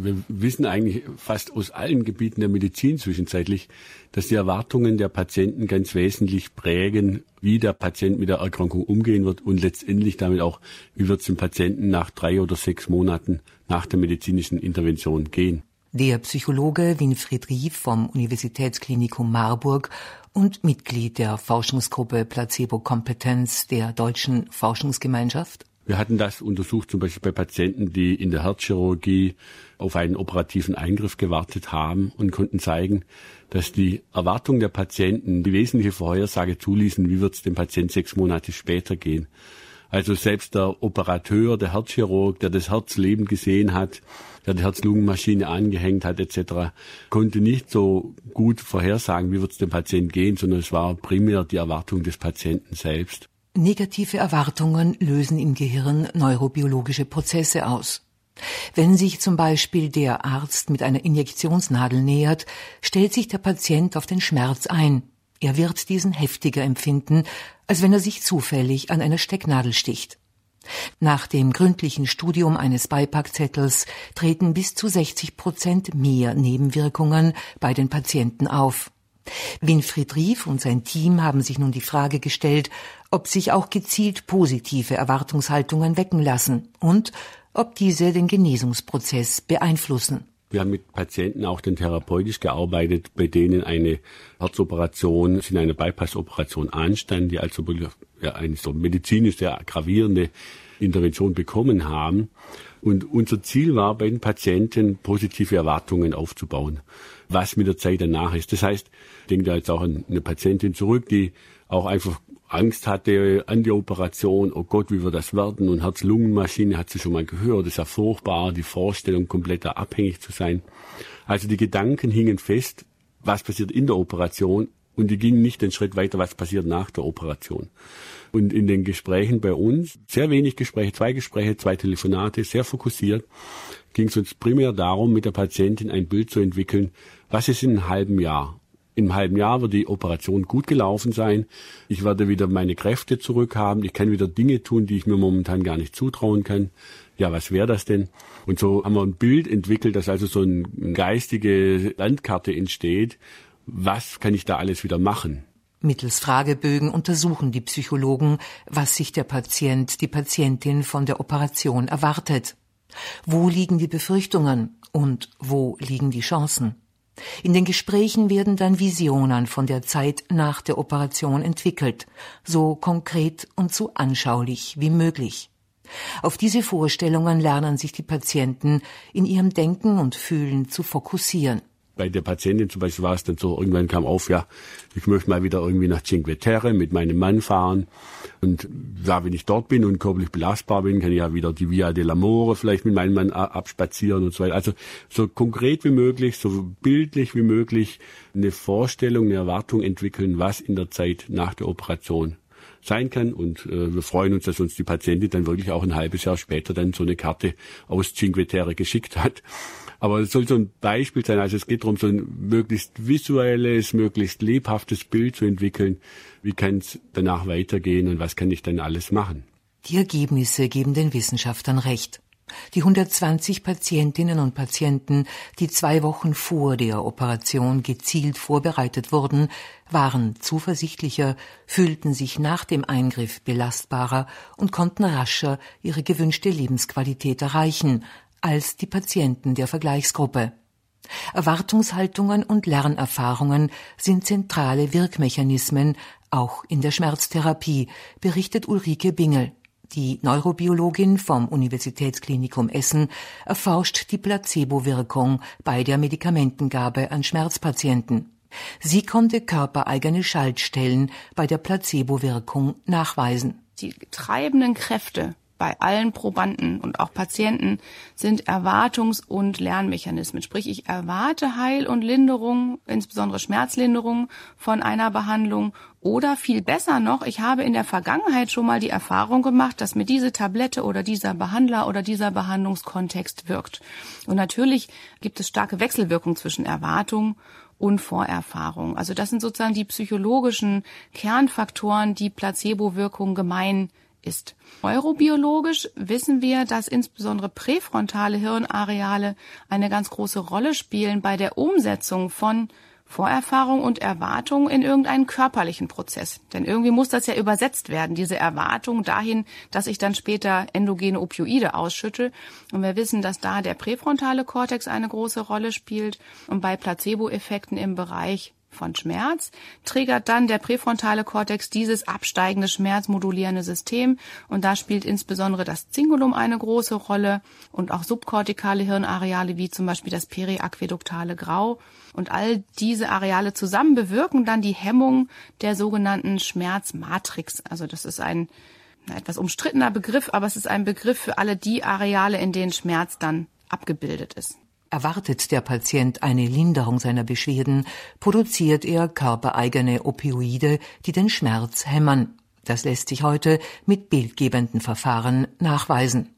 Wir wissen eigentlich fast aus allen Gebieten der Medizin zwischenzeitlich, dass die Erwartungen der Patienten ganz wesentlich prägen, wie der Patient mit der Erkrankung umgehen wird und letztendlich damit auch, wie wird es dem Patienten nach 3 oder 6 Monaten nach der medizinischen Intervention gehen. Der Psychologe Winfried Rief vom Universitätsklinikum Marburg und Mitglied der Forschungsgruppe Placebo-Kompetenz der Deutschen Forschungsgemeinschaft. Wir hatten das untersucht zum Beispiel bei Patienten, die in der Herzchirurgie auf einen operativen Eingriff gewartet haben und konnten zeigen, dass die Erwartungen der Patienten die wesentliche Vorhersage zuließen, wie wird es dem Patienten 6 Monate später gehen. Also selbst der Operateur, der Herzchirurg, der das Herz lebend gesehen hat, der die Herz-Lungen-Maschine angehängt hat etc., konnte nicht so gut vorhersagen, wie wird es dem Patienten gehen, sondern es war primär die Erwartung des Patienten selbst. Negative Erwartungen lösen im Gehirn neurobiologische Prozesse aus. Wenn sich zum Beispiel der Arzt mit einer Injektionsnadel nähert, stellt sich der Patient auf den Schmerz ein. Er wird diesen heftiger empfinden, als wenn er sich zufällig an einer Stecknadel sticht. Nach dem gründlichen Studium eines Beipackzettels treten bis zu 60% mehr Nebenwirkungen bei den Patienten auf. Winfried Rief und sein Team haben sich nun die Frage gestellt, ob sich auch gezielt positive Erwartungshaltungen wecken lassen und ob diese den Genesungsprozess beeinflussen. Wir haben mit Patienten auch dann therapeutisch gearbeitet, bei denen eine Herzoperation in einer Bypass-Operation anstand, die also eine so medizinisch sehr gravierende Intervention bekommen haben. Und unser Ziel war, bei den Patienten positive Erwartungen aufzubauen, was mit der Zeit danach ist. Das heißt, ich denke da jetzt auch an eine Patientin zurück, die auch einfach Angst hatte an die Operation. Oh Gott, wie wird das werden? Und Herz-Lungen-Maschine hat sie schon mal gehört. Das ist ja furchtbar, die Vorstellung, komplett da abhängig zu sein. Also die Gedanken hingen fest, was passiert in der Operation. Und die gingen nicht den Schritt weiter, was passiert nach der Operation. Und in den Gesprächen bei uns, sehr wenig Gespräche, 2 Telefonate, sehr fokussiert, ging es uns primär darum, mit der Patientin ein Bild zu entwickeln, was ist in einem halben Jahr. Im halben Jahr wird die Operation gut gelaufen sein. Ich werde wieder meine Kräfte zurückhaben. Ich kann wieder Dinge tun, die ich mir momentan gar nicht zutrauen kann. Ja, was wäre das denn? Und so haben wir ein Bild entwickelt, dass also so eine geistige Landkarte entsteht. Was kann ich da alles wieder machen? Mittels Fragebögen untersuchen die Psychologen, was sich der Patient, die Patientin von der Operation erwartet. Wo liegen die Befürchtungen und wo liegen die Chancen? In den Gesprächen werden dann Visionen von der Zeit nach der Operation entwickelt, so konkret und so anschaulich wie möglich. Auf diese Vorstellungen lernen sich die Patienten in ihrem Denken und Fühlen zu fokussieren. Bei der Patientin zum Beispiel war es dann so, irgendwann kam auf, ja, ich möchte mal wieder irgendwie nach Cinque Terre mit meinem Mann fahren. Und ja, wenn ich dort bin und körperlich belastbar bin, kann ich ja wieder die Via dell'Amore vielleicht mit meinem Mann abspazieren und so weiter. Also so konkret wie möglich, so bildlich wie möglich eine Vorstellung, eine Erwartung entwickeln, was in der Zeit nach der Operation sein kann. Und wir freuen uns, dass uns die Patientin dann wirklich auch ein halbes Jahr später dann so eine Karte aus Cinque Terre geschickt hat. Aber es soll so ein Beispiel sein, also es geht darum, so ein möglichst visuelles, möglichst lebhaftes Bild zu entwickeln. Wie kann es danach weitergehen und was kann ich dann alles machen? Die Ergebnisse geben den Wissenschaftlern recht. Die 120 Patientinnen und Patienten, die 2 Wochen vor der Operation gezielt vorbereitet wurden, waren zuversichtlicher, fühlten sich nach dem Eingriff belastbarer und konnten rascher ihre gewünschte Lebensqualität erreichen als die Patienten der Vergleichsgruppe. Erwartungshaltungen und Lernerfahrungen sind zentrale Wirkmechanismen, auch in der Schmerztherapie, berichtet Ulrike Bingel. Die Neurobiologin vom Universitätsklinikum Essen erforscht die Placebo-Wirkung bei der Medikamentengabe an Schmerzpatienten. Sie konnte körpereigene Schaltstellen bei der Placebo-Wirkung nachweisen. Die treibenden Kräfte bei allen Probanden und auch Patienten sind Erwartungs- und Lernmechanismen. Sprich, ich erwarte Heil- und Linderung, insbesondere Schmerzlinderung von einer Behandlung. Oder viel besser noch, ich habe in der Vergangenheit schon mal die Erfahrung gemacht, dass mir diese Tablette oder dieser Behandler oder dieser Behandlungskontext wirkt. Und natürlich gibt es starke Wechselwirkungen zwischen Erwartung und Vorerfahrung. Also das sind sozusagen die psychologischen Kernfaktoren, die Placebo-Wirkung gemein ist. Neurobiologisch wissen wir, dass insbesondere präfrontale Hirnareale eine ganz große Rolle spielen bei der Umsetzung von Vorerfahrung und Erwartung in irgendeinen körperlichen Prozess. Denn irgendwie muss das ja übersetzt werden, diese Erwartung dahin, dass ich dann später endogene Opioide ausschütte. Und wir wissen, dass da der präfrontale Kortex eine große Rolle spielt. Und bei Placebo-Effekten im Bereich von Schmerz triggert dann der präfrontale Kortex dieses absteigende schmerzmodulierende System. Und da spielt insbesondere das Cingulum eine große Rolle und auch subkortikale Hirnareale wie zum Beispiel das periaquäduktale Grau. Und all diese Areale zusammen bewirken dann die Hemmung der sogenannten Schmerzmatrix. Also das ist ein etwas umstrittener Begriff, aber es ist ein Begriff für alle die Areale, in denen Schmerz dann abgebildet ist. Erwartet der Patient eine Linderung seiner Beschwerden, produziert er körpereigene Opioide, die den Schmerz hämmern. Das lässt sich heute mit bildgebenden Verfahren nachweisen.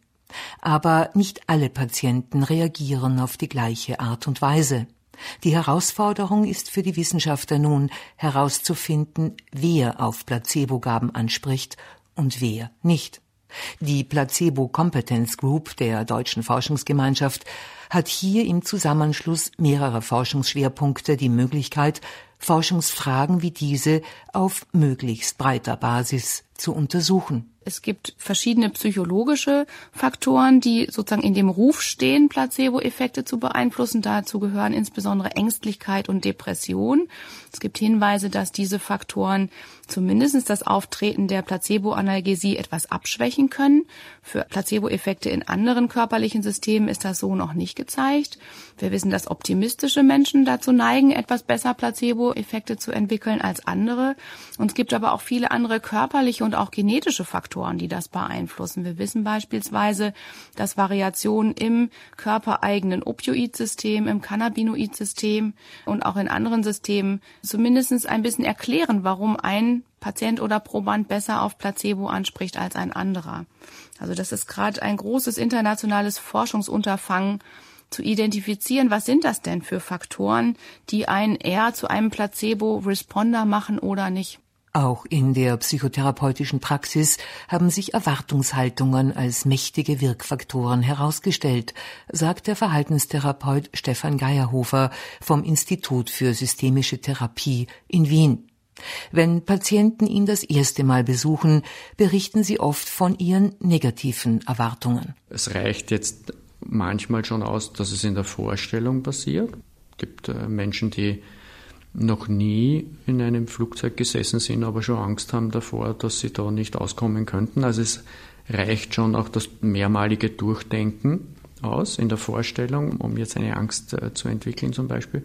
Aber nicht alle Patienten reagieren auf die gleiche Art und Weise. Die Herausforderung ist für die Wissenschaftler nun, herauszufinden, wer auf Placebogaben anspricht und wer nicht. Die Placebo Competence Group der Deutschen Forschungsgemeinschaft hat hier im Zusammenschluss mehrerer Forschungsschwerpunkte die Möglichkeit, Forschungsfragen wie diese auf möglichst breiter Basis zu untersuchen. Es gibt verschiedene psychologische Faktoren, die sozusagen in dem Ruf stehen, Placebo-Effekte zu beeinflussen. Dazu gehören insbesondere Ängstlichkeit und Depression. Es gibt Hinweise, dass diese Faktoren zumindest das Auftreten der Placebo-Analgesie etwas abschwächen können. Für Placebo-Effekte in anderen körperlichen Systemen ist das so noch nicht gezeigt. Wir wissen, dass optimistische Menschen dazu neigen, etwas besser Placebo-Effekte zu entwickeln als andere. Und es gibt aber auch viele andere körperliche und auch genetische Faktoren, die das beeinflussen. Wir wissen beispielsweise, dass Variationen im körpereigenen Opioidsystem, im Cannabinoidsystem und auch in anderen Systemen zumindest ein bisschen erklären, warum ein Patient oder Proband besser auf Placebo anspricht als ein anderer. Also das ist gerade ein großes internationales Forschungsunterfangen, zu identifizieren, was sind das denn für Faktoren, die einen eher zu einem Placebo-Responder machen oder nicht. Auch in der psychotherapeutischen Praxis haben sich Erwartungshaltungen als mächtige Wirkfaktoren herausgestellt, sagt der Verhaltenstherapeut Stefan Geierhofer vom Institut für systemische Therapie in Wien. Wenn Patienten ihn das erste Mal besuchen, berichten sie oft von ihren negativen Erwartungen. Es reicht jetzt manchmal schon aus, dass es in der Vorstellung passiert. Es gibt Menschen, die noch nie in einem Flugzeug gesessen sind, aber schon Angst haben davor, dass sie da nicht auskommen könnten. Also es reicht schon auch das mehrmalige Durchdenken aus in der Vorstellung, um jetzt eine Angst zu entwickeln zum Beispiel.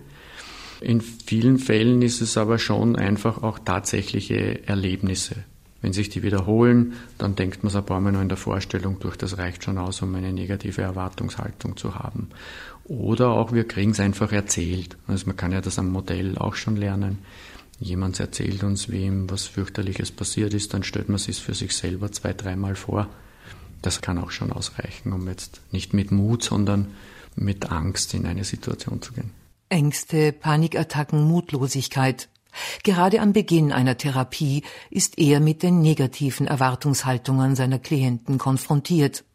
In vielen Fällen ist es aber schon einfach auch tatsächliche Erlebnisse. Wenn sich die wiederholen, dann denkt man es ein paar Mal noch in der Vorstellung durch, das reicht schon aus, um eine negative Erwartungshaltung zu haben. Oder auch wir kriegen es einfach erzählt. Also man kann ja das am Modell auch schon lernen. Jemand erzählt uns, wie ihm was fürchterliches passiert ist, dann stellt man es für sich selber 2-3 Mal vor. Das kann auch schon ausreichen, um jetzt nicht mit Mut, sondern mit Angst in eine Situation zu gehen. Ängste, Panikattacken, Mutlosigkeit. Gerade am Beginn einer Therapie ist er mit den negativen Erwartungshaltungen seiner Klienten konfrontiert.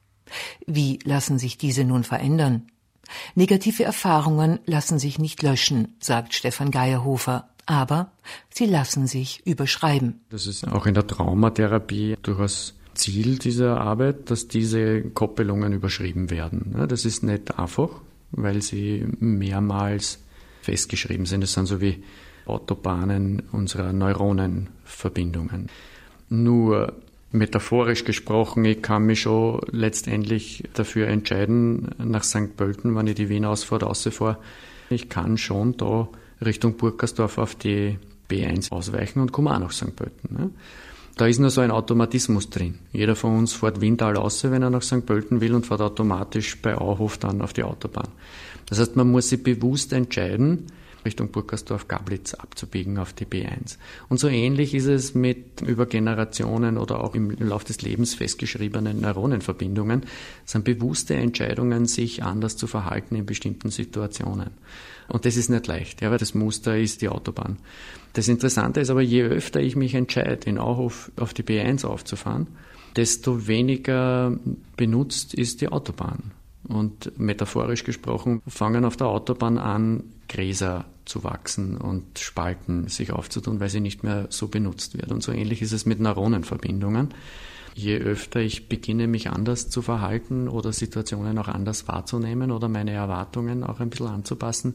Wie lassen sich diese nun verändern? Negative Erfahrungen lassen sich nicht löschen, sagt Stefan Geierhofer, aber sie lassen sich überschreiben. Das ist auch in der Traumatherapie durchaus Ziel dieser Arbeit, dass diese Koppelungen überschrieben werden. Das ist nicht einfach, weil sie mehrmals festgeschrieben sind. Das sind so wie Autobahnen unserer Neuronenverbindungen. Nur metaphorisch gesprochen, ich kann mich schon letztendlich dafür entscheiden, nach St. Pölten, wenn ich die Wien-Ausfahrt rausfahre, ich kann schon da Richtung Burgersdorf auf die B1 ausweichen und komme auch nach St. Pölten. Ne? Da ist nur so ein Automatismus drin. Jeder von uns fährt Windtal raus, wenn er nach St. Pölten will und fährt automatisch bei Auhof dann auf die Autobahn. Das heißt, man muss sich bewusst entscheiden, Richtung Burgersdorf-Gablitz abzubiegen auf die B1. Und so ähnlich ist es mit über Generationen oder auch im Laufe des Lebens festgeschriebenen Neuronenverbindungen. Es sind bewusste Entscheidungen, sich anders zu verhalten in bestimmten Situationen. Und das ist nicht leicht, ja, weil das Muster ist die Autobahn. Das Interessante ist aber, je öfter ich mich entscheide, in Auhof auf die B1 aufzufahren, desto weniger benutzt ist die Autobahn. Und metaphorisch gesprochen fangen auf der Autobahn an, Gräser zu wachsen und Spalten sich aufzutun, weil sie nicht mehr so benutzt wird. Und so ähnlich ist es mit Neuronenverbindungen. Je öfter ich beginne, mich anders zu verhalten oder Situationen auch anders wahrzunehmen oder meine Erwartungen auch ein bisschen anzupassen,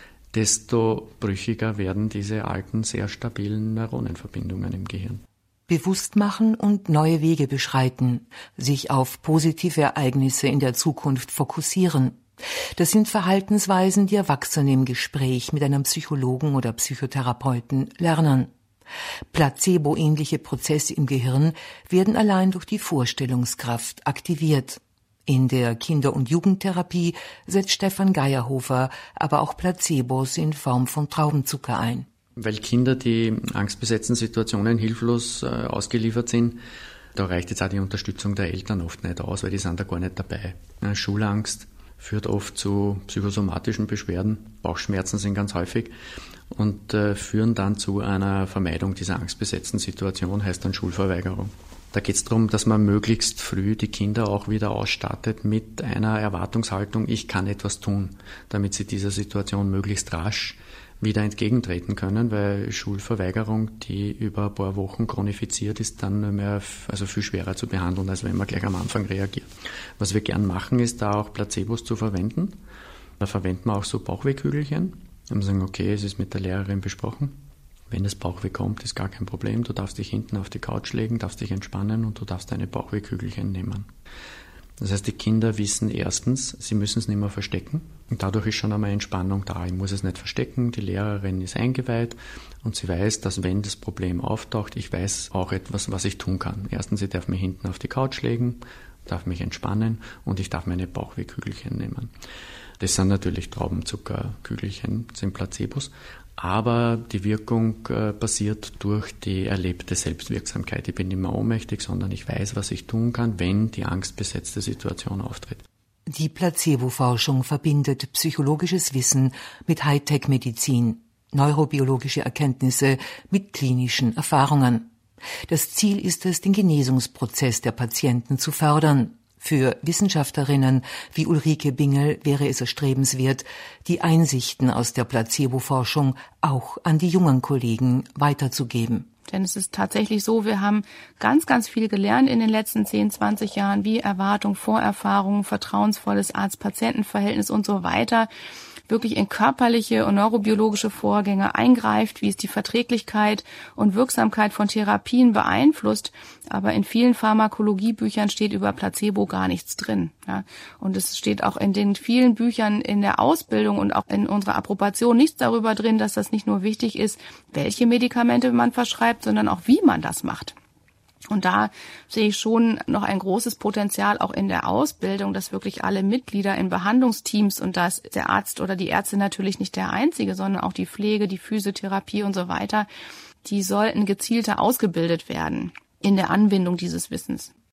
desto brüchiger werden diese alten, sehr stabilen Neuronenverbindungen im Gehirn. Bewusst machen und neue Wege beschreiten, sich auf positive Ereignisse in der Zukunft fokussieren. Das sind Verhaltensweisen, die Erwachsene im Gespräch mit einem Psychologen oder Psychotherapeuten lernen. Placebo-ähnliche Prozesse im Gehirn werden allein durch die Vorstellungskraft aktiviert. In der Kinder- und Jugendtherapie setzt Stefan Geierhofer aber auch Placebos in Form von Traubenzucker ein. Weil Kinder, die angstbesetzten Situationen hilflos ausgeliefert sind, da reicht jetzt auch die Unterstützung der Eltern oft nicht aus, weil die sind da gar nicht dabei. Schulangst führt oft zu psychosomatischen Beschwerden, Bauchschmerzen sind ganz häufig und führen dann zu einer Vermeidung dieser angstbesetzten Situation, heißt dann Schulverweigerung. Da geht es darum, dass man möglichst früh die Kinder auch wieder ausstattet mit einer Erwartungshaltung, ich kann etwas tun, damit sie dieser Situation möglichst rasch wieder entgegentreten können, weil Schulverweigerung, die über ein paar Wochen chronifiziert ist, dann viel schwerer zu behandeln, als wenn man gleich am Anfang reagiert. Was wir gern machen, ist da auch Placebos zu verwenden. Da verwenden wir auch so Bauchwehkügelchen. Und sagen, okay, es ist mit der Lehrerin besprochen. Wenn das Bauchweh kommt, ist gar kein Problem. Du darfst dich hinten auf die Couch legen, darfst dich entspannen und du darfst deine Bauchwehkügelchen nehmen. Das heißt, die Kinder wissen erstens, sie müssen es nicht mehr verstecken. Und dadurch ist schon einmal Entspannung da. Ich muss es nicht verstecken, die Lehrerin ist eingeweiht und sie weiß, dass wenn das Problem auftaucht, ich weiß auch etwas, was ich tun kann. Erstens, ich darf mich hinten auf die Couch legen, darf mich entspannen und ich darf meine Bauchwehkügelchen nehmen. Das sind natürlich Traubenzuckerkügelchen, das sind Placebos. Aber die Wirkung passiert durch die erlebte Selbstwirksamkeit. Ich bin nicht mehr ohnmächtig, sondern ich weiß, was ich tun kann, wenn die angstbesetzte Situation auftritt. Die Placebo-Forschung verbindet psychologisches Wissen mit Hightech-Medizin, neurobiologische Erkenntnisse mit klinischen Erfahrungen. Das Ziel ist es, den Genesungsprozess der Patienten zu fördern. Für Wissenschaftlerinnen wie Ulrike Bingel wäre es erstrebenswert, die Einsichten aus der Placebo-Forschung auch an die jungen Kollegen weiterzugeben. Denn es ist tatsächlich so, wir haben ganz, ganz viel gelernt in den letzten 10, 20 Jahren, wie Erwartung, Vorerfahrung, vertrauensvolles Arzt-Patienten-Verhältnis und so weiter wirklich in körperliche und neurobiologische Vorgänge eingreift, wie es die Verträglichkeit und Wirksamkeit von Therapien beeinflusst. Aber in vielen Pharmakologiebüchern steht über Placebo gar nichts drin. Ja. Und es steht auch in den vielen Büchern in der Ausbildung und auch in unserer Approbation nichts darüber drin, dass das nicht nur wichtig ist, welche Medikamente man verschreibt, sondern auch wie man das macht. Und da sehe ich schon noch ein großes Potenzial auch in der Ausbildung, dass wirklich alle Mitglieder in Behandlungsteams, und da ist der Arzt oder die Ärzte natürlich nicht der Einzige, sondern auch die Pflege, die Physiotherapie und so weiter, die sollten gezielter ausgebildet werden in der Anwendung dieses Wissens.